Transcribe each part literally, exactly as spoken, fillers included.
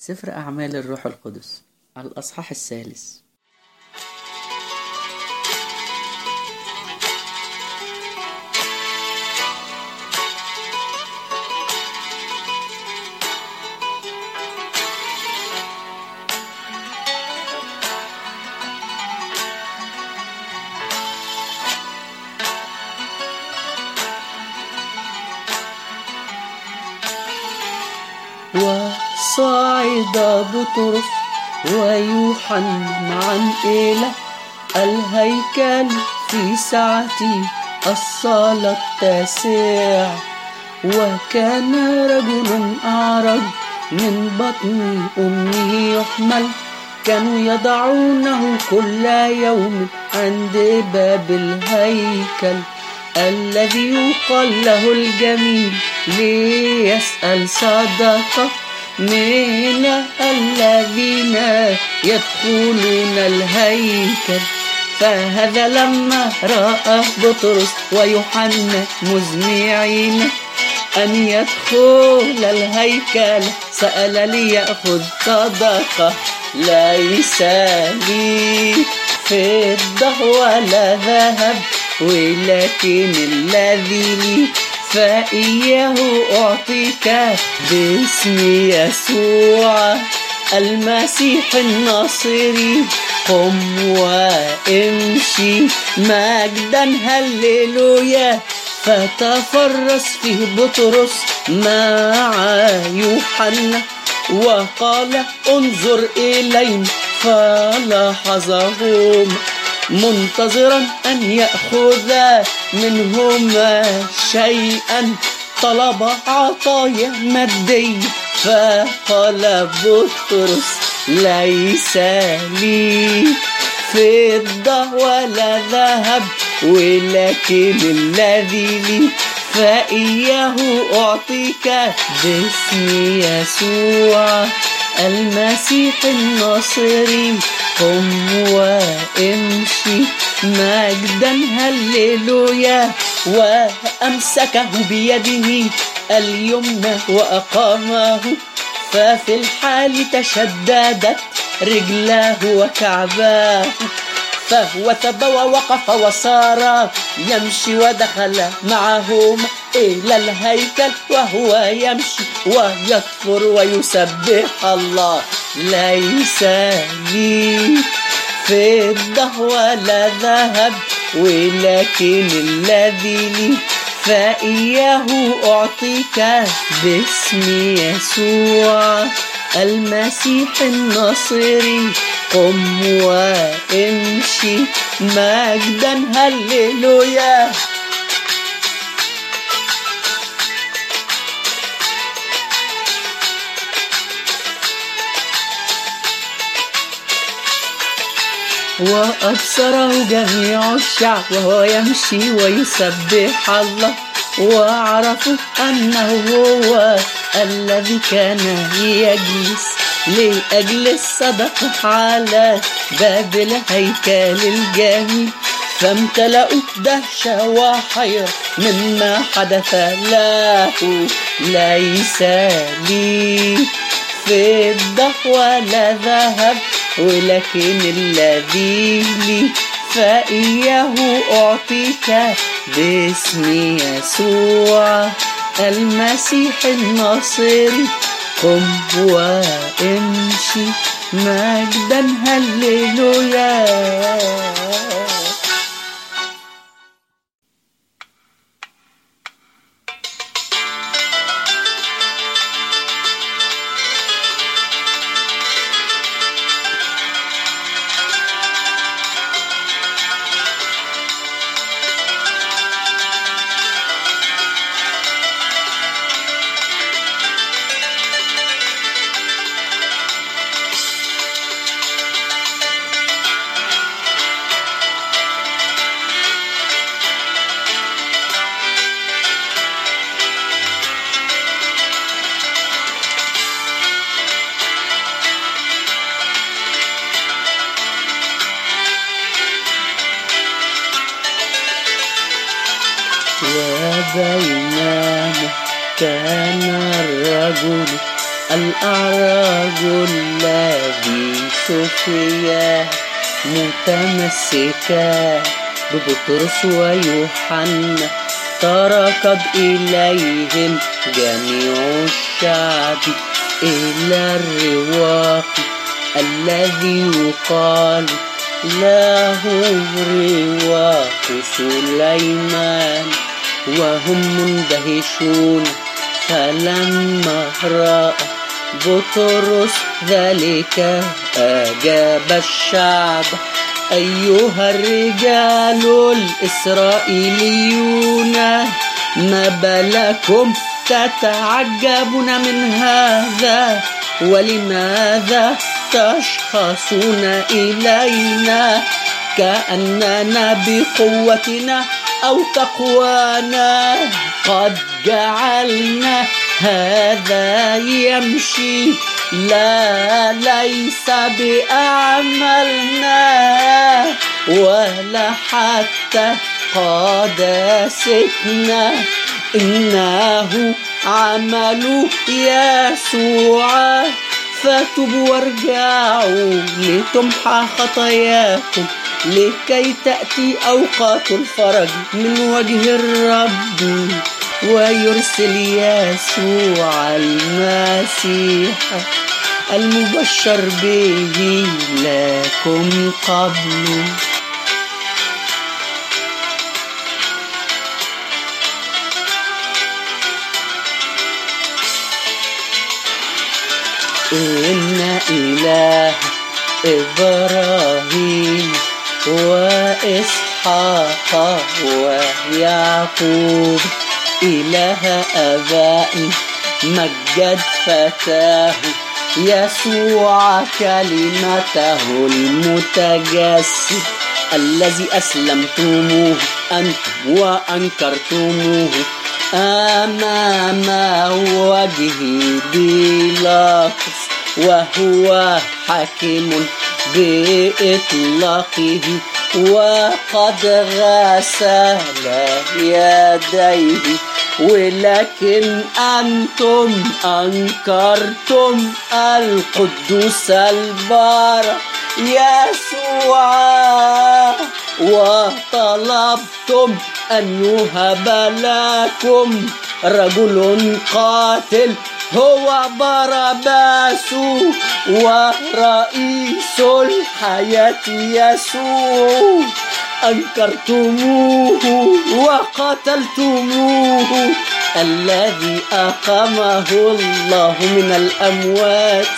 سفر أعمال الروح القدس الأصحاح الثالث. وصعد بطرس ويوحنا معا إلى الهيكل في ساعة الصلاة التاسعة، وكان رجل أعرج من بطن أمه يحمل، كانوا يضعونه كل يوم عند باب الهيكل الذي يقال له الجميل، ليسأل صدقة من الذين يدخلون الهيكل. فهذا لما رأى بطرس ويوحنا مزمعين أن يدخل الهيكل سأل ليأخذ صدقة. ليس لي فضة ولا ذهب، ولكن الذي لي فإياه أعطيك باسم يسوع المسيح الناصري، قم وامشي مجدا هللويا. فتفرس فيه بطرس مع يوحنا وقال انظر إلينا، فلاحظهم منتظرا أن يأخذ منهما شيئا، طلب عطايا مادية. فقال بطرس ليس لي فضة ولا ذهب، ولكن الذي لي فإياه أعطيك باسم يسوع المسيح الناصري، قم وامشي مجدا هللويا. وأمسكه بيده اليمنى وأقامه، ففي الحال تشددت رجلاه وكعباه، فهو ثب ووقف وصار يمشي، ودخل معهم إلى الهيكل وهو يمشي ويطفر ويسبح الله. ليس لي فضة ولا ذهب، ولكن الذي لي فإياه أعطيك باسم يسوع المسيح الناصري، قم وامشي مجدا هللويا. وأبصره جميع الشعب وهو يمشي ويسبح الله، وعرفوا أنه هو الذي كان يجلس لأجل الصدقة على باب الهيكل الجميل. فامتلأوا دهشة وحيرة مما حدث له. ليس لي فضة ولا ذهب، ولكن الذي لي فإياه أعطيك باسم يسوع المسيح الناصري، قم وامشي مجدا هللويا. وبينما كان الرجل الأعرج الذي شفي متمسكا ببطرس ويوحنا تركض إليهم جميع الشعب إلى الرواق الذي يقال له رواق سليمان، وهم مندهشون. فلما رأى بطرس ذلك أجاب الشعب: أيها الرجال الإسرائيليون، ما بالكم تتعجبون من هذا؟ ولماذا تشخصون إلينا كأننا بقوتنا أو تقوانا قد جعلنا هذا يمشي؟ لا، ليس بأعمالنا ولا حتى قداستنا، إنه عمل يسوع. فتوبوا وارجعوا لتمحى خطاياكم لكي تأتي أوقات الفرج من وجه الرب، ويرسل يسوع المسيح المبشر به لكم قبل. إن إله إبراهيم وإسحاق ويعقوب إله آبائنا مجد فتاه يسوع كلمته المتجسد، الذي أسلمتموه أنتم وأنكرتموه أمام وجهي بيلاطس، وهو حاكم بإطلاقه، وقد غسل يديه. ولكن أنتم أنكرتم القدوس البار يسوع، وطلبتم أن يهب لكم رجل قاتل هو باراباس، ورئيس الحياة يسوع. أنكرتموه وقتلتموه، الذي أقامه الله من الأموات،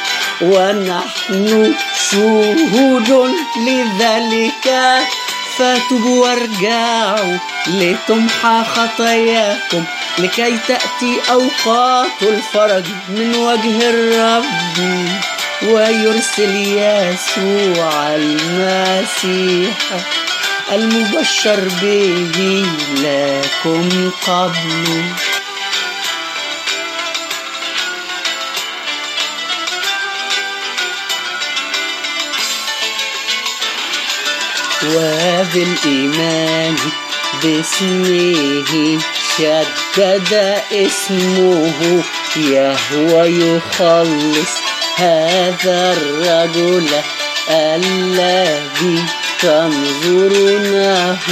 ونحن شهود لذلك. فتوبوا وارجعوا لتمحى خطاياكم لكي تأتي أوقات الفرج من وجه الرب، ويرسل يسوع المسيح المبشر به لكم قبل. وبالإيمان باسمه شدد اسمه يهوى يخلص هذا الرجل الذي تنظرونه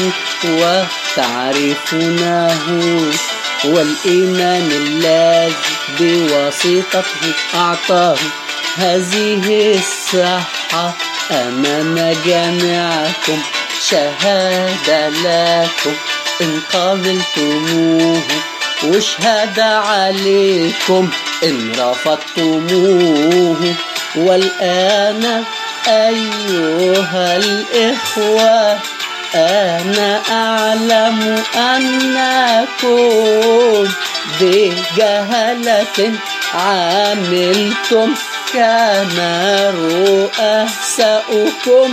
وتعرفونه، والإيمان الذي بواسطته أعطاه هذه الصحة أمام جميعكم شهادة لكم إن قبلتموه، واشهد عليكم إن رفضتموه. والآن أيها الإخوة، أنا أعلم أنكم بجهالة عاملتم كما رؤساؤكم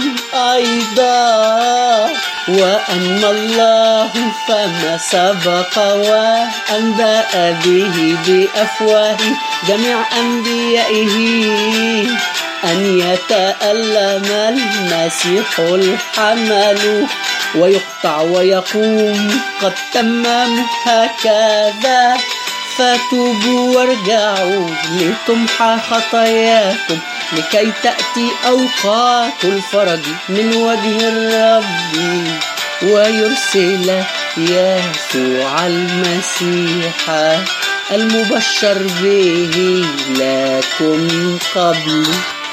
أيضا، وأن الله فما سبق وأنبأ به بأفواه جميع أنبيائه أن يتألم المسيح الحمل ويقطع ويقوم، قد تمم هكذا. فتوبوا وارجعوا لتمحى خطاياكم لكي تأتي أوقات الفرج من وجه الرب ويرسل يسوع المسيح المبشر به لكم قبل.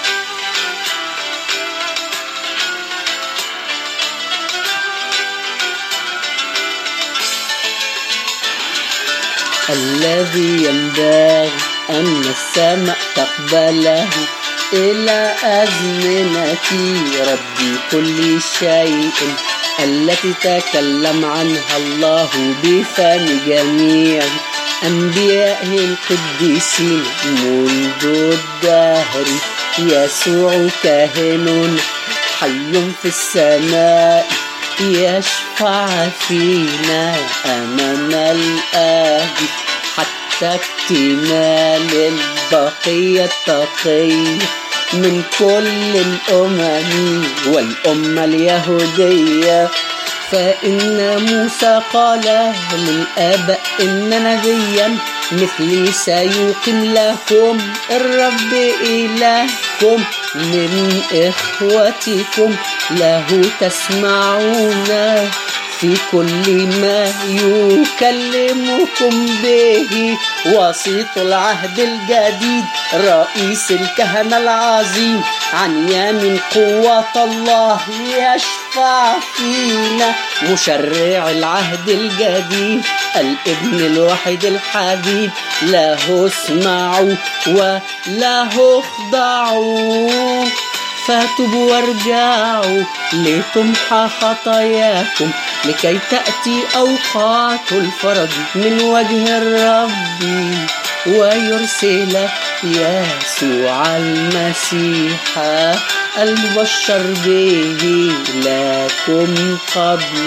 الذي ينبغي أن السماء تقبله إلى أزمنة رب كل شيء التي تكلم عنها الله بفم جميع أنبيائه القديسين منذ الدهر. يسوع كاهن حي في السماء يشفع فينا أمام الآب حتى اكتمال البقية التقية من كل الأمم والأمة اليهودية. فإن موسى قال للآباء إن نبيا مثلي سيقيم لكم الرب إلهكم من إخوتكم له تسمعون في كل ما يكلمكم به. وسيط العهد الجديد رئيس الكهنة العظيم عن يمين قوة الله يشفع فينا. مشرع العهد الجديد الابن الوحيد الحبيب له اسمعوا وله اخضعوا. فتوبوا وارجعوا لتمحى خطاياكم لكي تأتي أوقات الفرج من وجه الرب ويرسل يسوع المسيح المبشر به لكم قبل.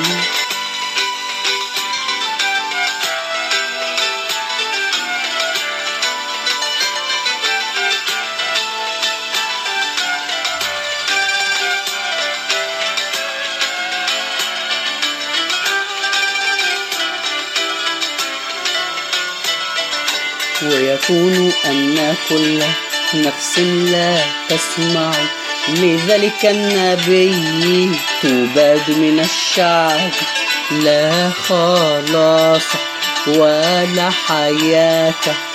ويكون أن كل نفس لا تسمع لذلك النبي تباد من الشعب لا خلاص ولا حياة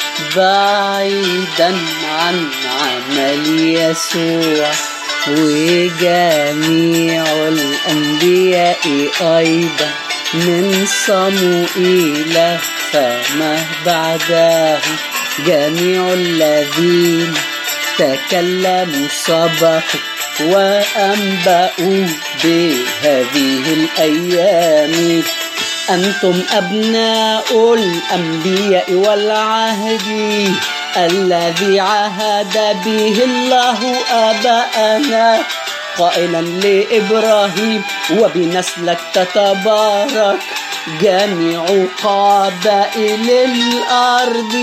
بعيدا عن عمل يسوع. وجميع الأنبياء أيضا من صموئيل فما بعده جميع الذين تكلموا سبقوا وأنبأوا بهذه الأيام. أنتم أبناء الأنبياء والعهد الذي عهد به الله آباءنا قائلا لإبراهيم وبنسلك تتبارك جميع قبائل الأرض.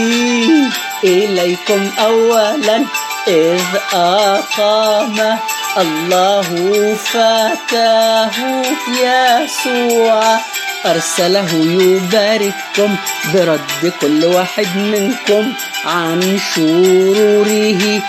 إليكم أولا إذ أقام الله فتاه يسوع أرسله يبارككم برد كل واحد منكم عن شروره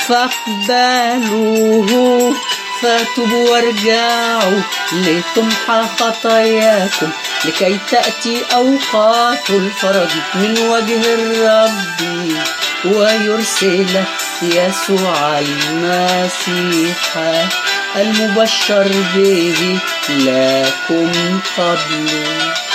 فاقبلوه. فتوبوا وارجعوا لتمحى خطاياكم لكي تأتي أوقات الفرج من وجه الرب ويرسل يسوع المسيح المبشر به لكم قبل.